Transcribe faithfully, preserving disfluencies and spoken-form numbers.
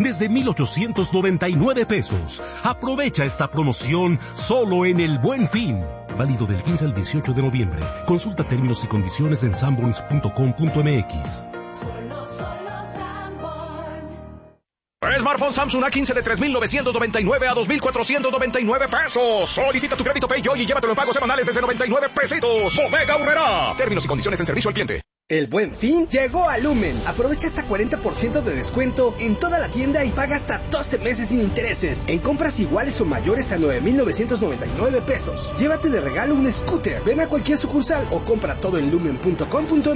desde mil ochocientos noventa y nueve pesos. Aprovecha esta promoción solo en El Buen Fin. Válido del quince al dieciocho de noviembre. Consulta términos y condiciones en sanborns punto com punto m x. Smartphone Samsung A quince de tres mil novecientos noventa y nueve a dos mil cuatrocientos noventa y nueve pesos. Solicita tu crédito Pay hoy y llévatelo en pagos semanales desde noventa y nueve pesitos. Bodega Aurrerá. Términos y condiciones en servicio al cliente. El Buen Fin llegó a Lumen. Aprovecha hasta cuarenta por ciento de descuento en toda la tienda y paga hasta doce meses sin intereses en compras iguales o mayores a nueve mil novecientos noventa y nueve pesos. Llévate de regalo un scooter. Ven a cualquier sucursal o compra todo en lumen punto com punto